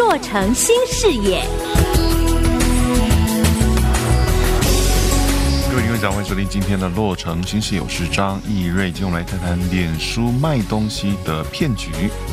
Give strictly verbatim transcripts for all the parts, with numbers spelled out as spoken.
洛城新视野。 各位听众讲，欢迎收听今天的洛城新视野，我是张义瑞，今天我们来谈谈脸书卖东西的骗局。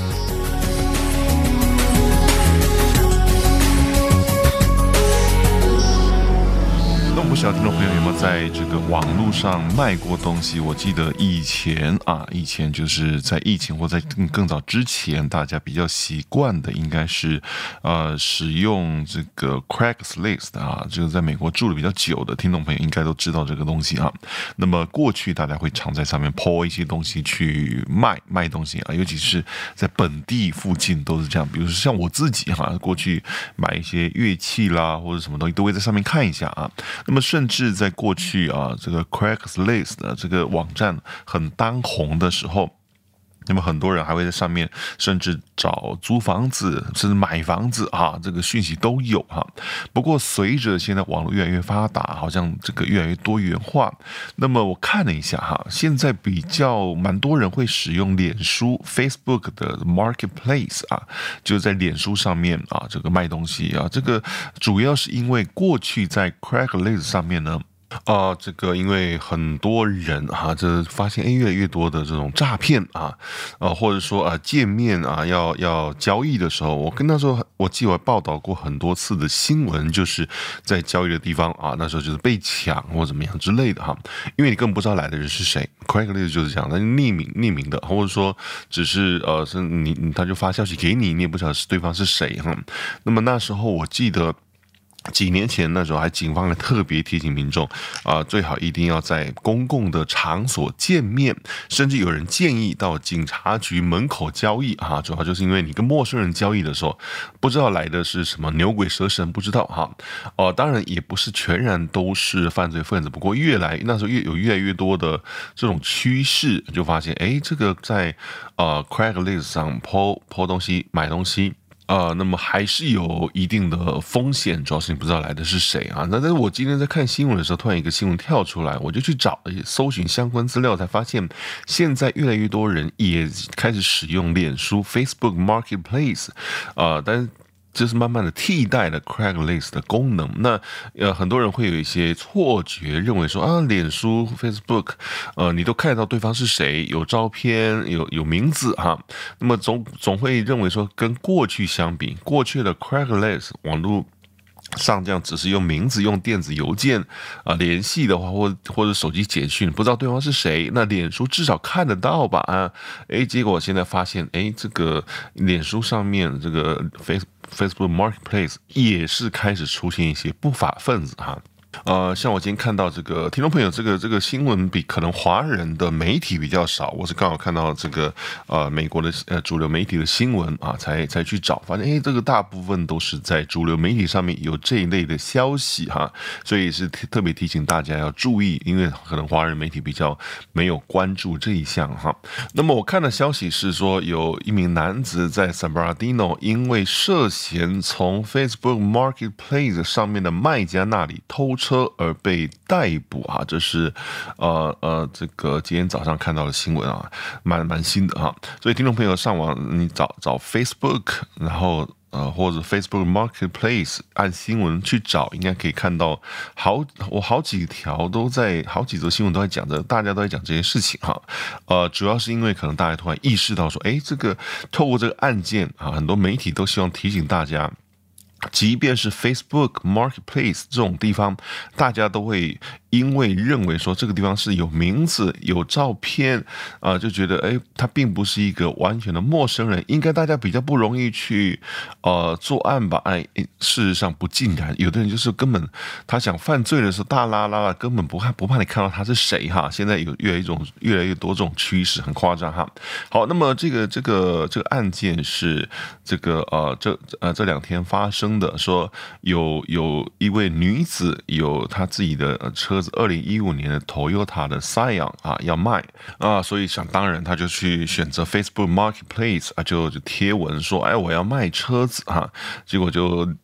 不晓得听众朋友有没有在这个网络上卖过东西？我记得以前啊，以前就是在疫情或在更更早之前，大家比较习惯的应该是呃使用这个 Craigslist 啊，这个在美国住的比较久的听众朋友应该都知道这个东西啊。那么过去大家会常在上面 po 一些东西去卖卖东西啊，尤其是在本地附近都是这样。比如说像我自己哈、啊，过去买一些乐器啦或者什么东西，都会在上面看一下啊。那么甚至在过去啊，这个 Craigslist 的这个网站很当红的时候，那么很多人还会在上面甚至找租房子甚至买房子啊，这个讯息都有哈。不过随着现在网络越来越发达，好像这个越来越多元化，那么我看了一下哈，现在比较蛮多人会使用脸书 Facebook 的 Marketplace 啊，就是在脸书上面啊这个卖东西啊，这个主要是因为过去在 Craigslist 上面呢。啊、呃，这个因为很多人哈、啊，这发现哎越来越多的这种诈骗啊，呃，或者说啊见面啊要要交易的时候，我跟那时候我记得我报道过很多次的新闻，就是在交易的地方啊，那时候就是被抢或怎么样之类的哈，因为你根本不知道来的人是谁 ，Craigslist 就是这样，他匿名匿名的，或者说只是呃是你他就发消息给你，你也不晓得是对方是谁哈。那么那时候我记得。几年前那时候，还警方还特别提醒民众啊、呃，最好一定要在公共的场所见面，甚至有人建议到警察局门口交易啊。主要就是因为你跟陌生人交易的时候，不知道来的是什么牛鬼蛇神，不知道哈。哦、呃，当然也不是全然都是犯罪分子，不过越来那时候越有越来越多的这种趋势，就发现哎，这个在呃 Craigslist 上 po po 东西买东西。呃，那么还是有一定的风险，主要是你不知道来的是谁啊。那但是我今天在看新闻的时候，突然一个新闻跳出来，我就去找搜寻相关资料，才发现现在越来越多人也开始使用脸书 Facebook Marketplace， 呃，但是。就是慢慢的替代了 Craigslist 的功能。那呃，很多人会有一些错觉，认为说啊，脸书 Facebook， 呃，你都看得到对方是谁，有照片，有有名字哈。那么总总会认为说，跟过去相比，过去的 Craigslist 网络。上这样只是用名字、用电子邮件啊、呃、联系的话，或或者手机简讯，不知道对方是谁，那脸书至少看得到吧？啊，哎，结果现在发现，哎，这个脸书上面这个 Face Facebook Marketplace 也是开始出现一些不法分子哈。呃，像我今天看到这个听众朋友，这个这个新闻比可能华人的媒体比较少，我是刚好看到这个呃美国的呃主流媒体的新闻啊，才才去找，发现哎，这个大部分都是在主流媒体上面有这一类的消息哈，所以是特别提醒大家要注意，因为可能华人媒体比较没有关注这一项哈。那么我看的消息是说，有一名男子在 San Bernardino 因为涉嫌从 Facebook Marketplace 上面的卖家那里偷车而被逮捕啊，这是呃呃这个今天早上看到的新闻啊，蛮蛮新的哈。所以听众朋友上网你找找 Facebook， 然后呃或者 Facebook Marketplace 按新闻去找，应该可以看到好我好几条都在好几则新闻都在讲着，大家都在讲这些事情哈。呃，主要是因为可能大家突然意识到说，哎，这个透过这个案件啊，很多媒体都希望提醒大家。即便是 Facebook Marketplace 这种地方，大家都会因为认为说这个地方是有名字、有照片啊、呃，就觉得哎，他并不是一个完全的陌生人，应该大家比较不容易去呃作案吧？哎，事实上不尽然，有的人就是根本他想犯罪的时候，大拉拉啦，根本不怕不怕你看到他是谁哈。现在有越来越种越来越多这种趋势，很夸张哈。好，那么这个这个这个案件是这个呃这呃这两天发生。的说有有一位女子有她自己的车子，二零一五年的 Toyota 的 Scion 啊要卖啊，所以想当然她就去选择 Facebook Marketplace 啊，就就贴文说，哎，我要卖车子哈、啊，结果就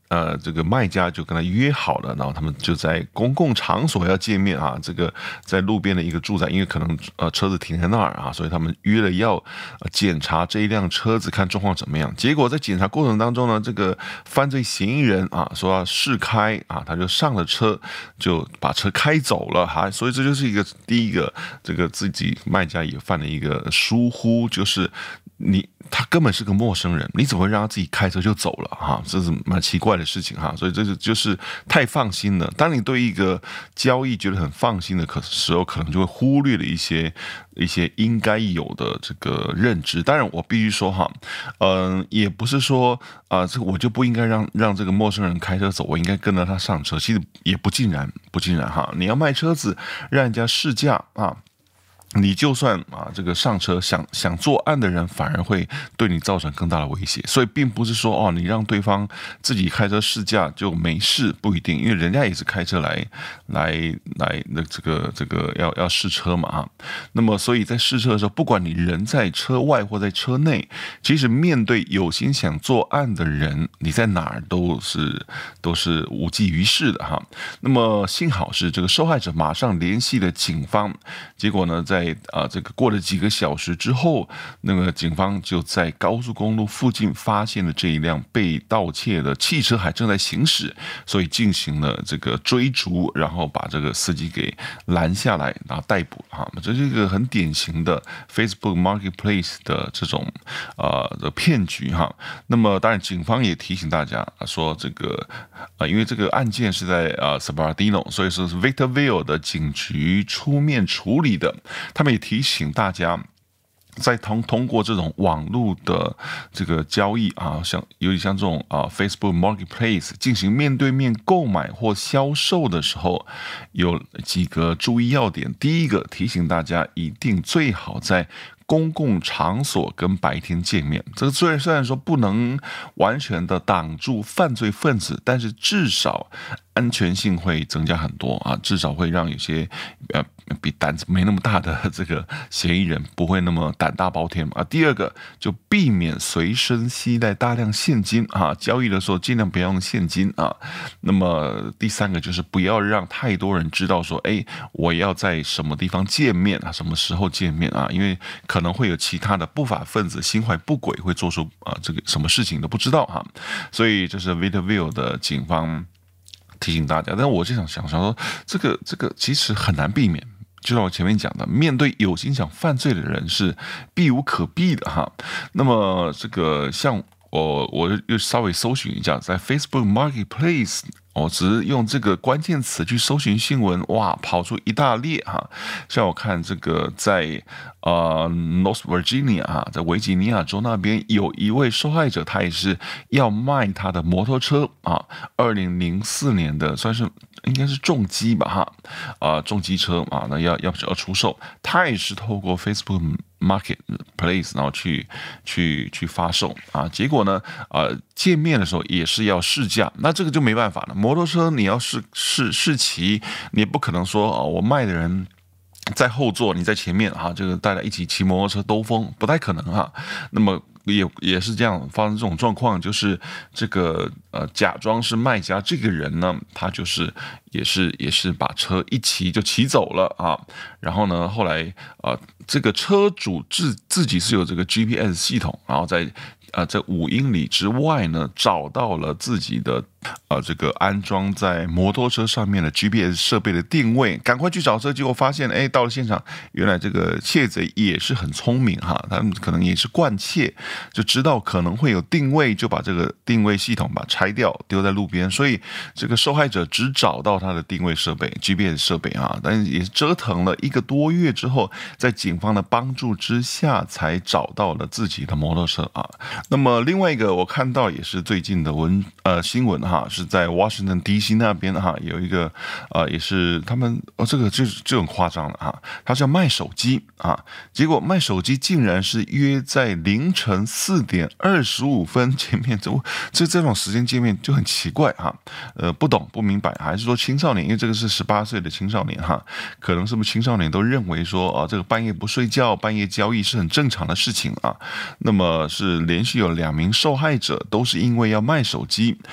呃这个卖家就跟他约好了，然后他们就在公共场所要见面啊，这个在路边的一个住宅，因为可能呃车子停在那儿啊，所以他们约了要检查这一辆车子看状况怎么样。结果在检查过程当中呢，这个犯罪嫌疑人啊说要试开啊，他就上了车就把车开走了哈，所以这就是一个第一个这个自己卖家也犯了一个疏忽，就是你他根本是个陌生人，你怎么会让他自己开车就走了哈？这是蛮奇怪的事情哈，所以这是就是太放心了。当你对一个交易觉得很放心的可时候，可能就会忽略了一些一些应该有的这个认知。当然，我必须说哈，嗯、呃，也不是说啊、呃，这个我就不应该让让这个陌生人开车走，我应该跟着他上车。其实也不尽然，不尽然哈。你要卖车子，让人家试驾啊。你就算啊，这个上车想想作案的人，反而会对你造成更大的威胁。所以并不是说哦，你让对方自己开车试驾就没事，不一定，因为人家也是开车来来来那这个这个要要试车嘛哈。那么所以在试车的时候，不管你人在车外或在车内，其实面对有心想作案的人，你在哪儿都是都是无济于事的哈。那么幸好是这个受害者马上联系了警方，结果呢，在在啊，这个过了几个小时之后，那个警方就在高速公路附近发现了这一辆被盗窃的汽车，还正在行驶，所以进行了这个追逐，然后把这个司机给拦下来，然后逮捕哈。这是一个很典型的 Facebook Marketplace 的这种呃的骗局哈。那么当然，警方也提醒大家说，这个呃，因为这个案件是在呃 Sabardino， 所以说是 Victorville 的警局出面处理的。他们也提醒大家，在通通过这种网络的这个交易啊，像有点像这种啊 Facebook Marketplace 进行面对面购买或销售的时候，有几个注意要点。第一个，提醒大家一定最好在公共场所跟白天见面。这个虽然虽然说不能完全的挡住犯罪分子，但是至少安全性会增加很多啊，至少会让有些呃比胆子没那么大的这个嫌疑人不会那么胆大包天啊。第二个，就避免随身携带大量现金啊，交易的时候尽量不要用现金啊。那么第三个就是不要让太多人知道说，哎，我要在什么地方见面啊，什么时候见面啊，因为可能会有其他的不法分子心怀不轨，会做出啊这个什么事情都不知道哈。所以这是 Victorville 的警方提醒大家，但我就想想想说，这个这个其实很难避免。就像我前面讲的，面对有心想犯罪的人是避无可避的哈。那么这个像我我又稍微搜寻一下，在 Facebook Marketplace， 我只是用这个关键词去搜寻新闻，哇，跑出一大列哈。像我看这个在呃 North Virginia 哈，在维吉尼亚州那边有一位受害者，他也是要卖他的摩托车啊，二零零四年的算是。应该是重机吧哈，啊、呃、重机车啊，那要要要出售，他也是透过 Facebook Marketplace 然后去去去发售啊，结果呢，呃见面的时候也是要试驾，那这个就没办法了，摩托车你要试试试骑，你也不可能说啊、哦、我卖的人在后座，你在前面哈，这个大家一起骑摩托车兜风，不太可能哈。那么也也是这样发生这种状况，就是这个呃假装是卖家这个人呢，他就是也是也是把车一骑就骑走了啊。然后呢，后来呃这个车主自自己是有这个 G P S 系统，然后在呃在五英里之外呢找到了自己的呃这个安装在摩托车上面的 G P S 设备的定位，赶快去找车，结果发现哎到了现场，原来这个窃贼也是很聪明哈，他们可能也是惯窃。就知道可能会有定位，就把这个定位系统把它拆掉，丢在路边。所以这个受害者只找到他的定位设备 G P S 设备啊，但是也折腾了一个多月之后，在警方的帮助之下，才找到了自己的摩托车啊。那么另外一个我看到也是最近的文呃新闻哈，是在 Washington D C 那边哈，有一个呃也是他们哦这个就就很夸张了哈，他是要卖手机啊，结果卖手机竟然是约在凌晨四点二十五分见面，这这这种时间见面就很奇怪哈，呃，不懂不明白，还是说青少年？因为这个是十八岁的青少年哈，可能是不是青少年都认为说啊，这个半夜不睡觉、半夜交易是很正常的事情啊？那么是连续有两名受害者都是因为要卖手机，结果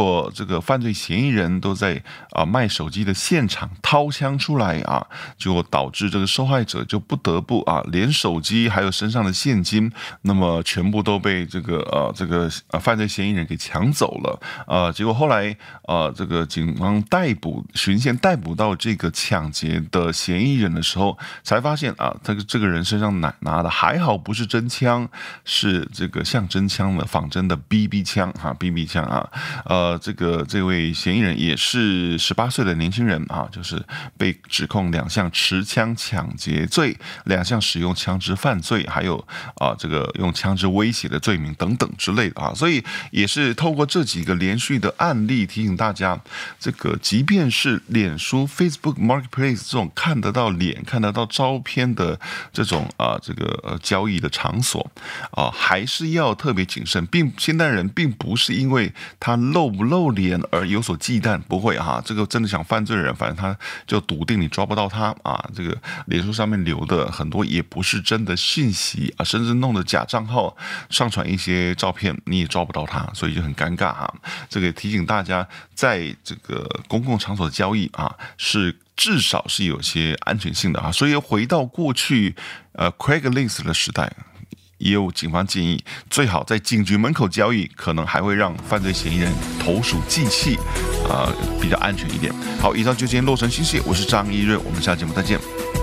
果这个犯罪嫌疑人都在啊卖手机的现场掏枪出来啊，结果导致这个受害者就不得不啊连手机还有身上的现金，那么全部都被这个呃这个呃犯罪嫌疑人给抢走了。呃，结果后来呃这个警方逮捕巡线逮捕到这个抢劫的嫌疑人的时候，才发现啊，这个这个人身上拿拿的还好不是真枪，是这个像真枪的仿真的 B B 枪哈 B B 枪啊，呃，这个这位嫌疑人也是十八岁的年轻人啊，就是被指控两项持枪抢劫罪、两项使用枪支犯罪，还有啊这个用枪支威胁的罪名等等之类的啊，所以也是透过这几个连续的案例提醒大家，这个即便是脸书 Facebook Marketplace 这种看得到脸、看得到照片的这种啊这个呃交易的场所啊，还是要特别谨慎，并现代人并不是因为他露不露脸而有所忌惮，不会哈，这个真的想犯罪的人，反正他就笃定你抓不到他啊。这个脸书上面留的很多也不是真的信息啊，甚至弄的假账号上传一些照片，你也抓不到他，所以就很尴尬哈。这个提醒大家，在这个公共场所的交易啊，是至少是有些安全性的啊。所以回到过去呃 Craigslist 的时代，也有警方建议，最好在警局门口交易，可能还会让犯罪嫌疑人投鼠忌器，呃，比较安全一点。好，以上就今天洛城新事，我是张一润，我们下期节目再见。